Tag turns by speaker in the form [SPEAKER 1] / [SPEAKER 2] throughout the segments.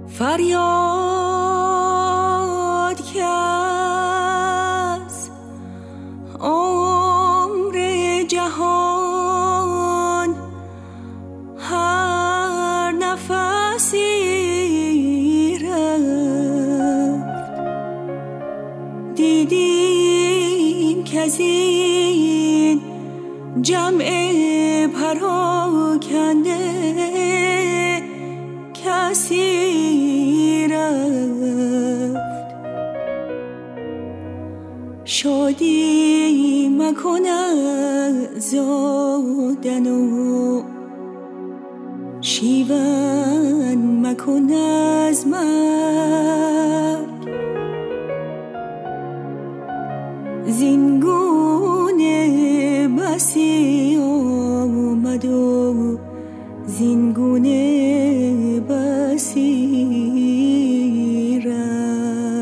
[SPEAKER 1] فریاد که از عمر جهان هر نفسی رفت، دیدیم که از این جمع پراکنده کسی رفت. شادی مکن از زادن و شیون مکن از مرگ، زینگونه بسی آمد و زینگونه بسی رفت.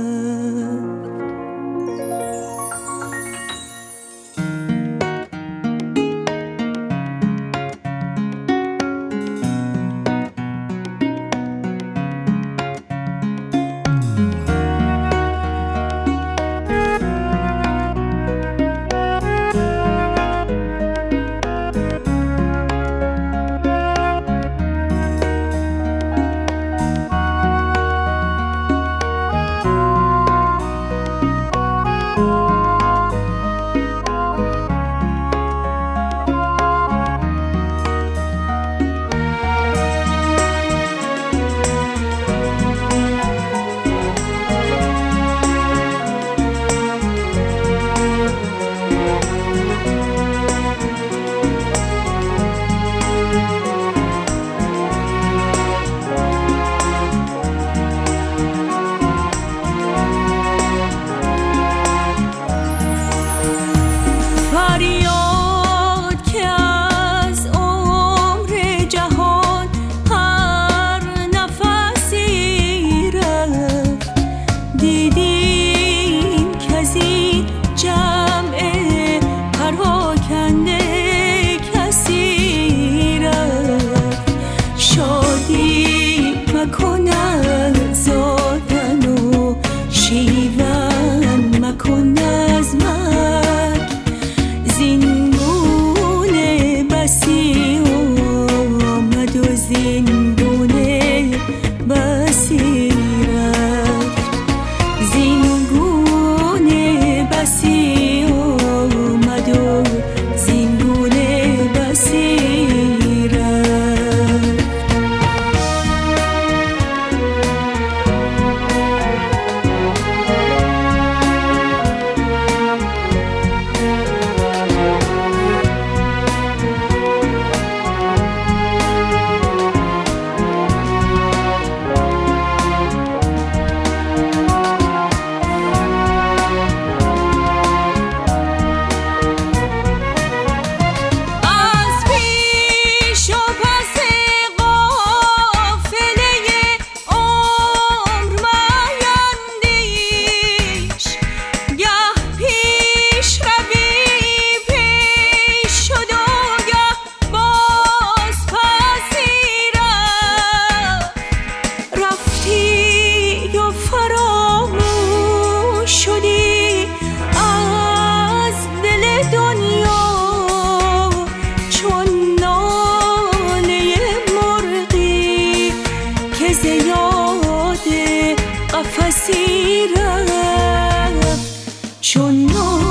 [SPEAKER 1] چون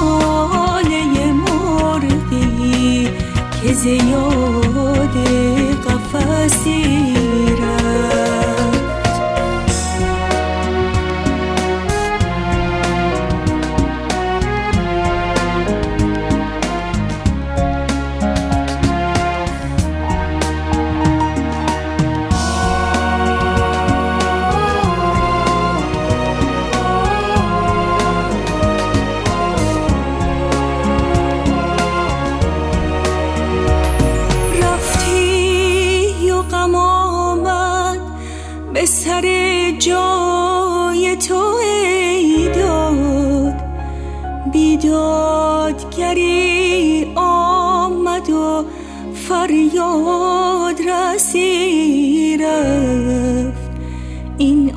[SPEAKER 1] ناله مرغی که ز یاد قفسی رفت. به سر جای تو ای داد، بیدادگری آمد و فریاد رسی رفت. این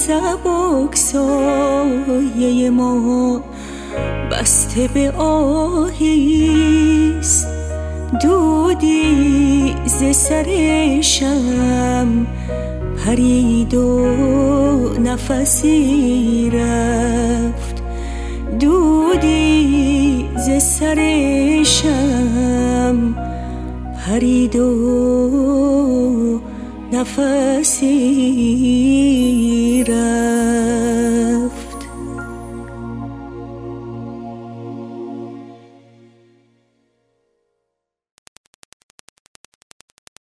[SPEAKER 1] سبک سایه ما بسته به آهیست. دودی ز سر شم پرید و نفسی رفت. دودی ز سر شم پرید و نفسی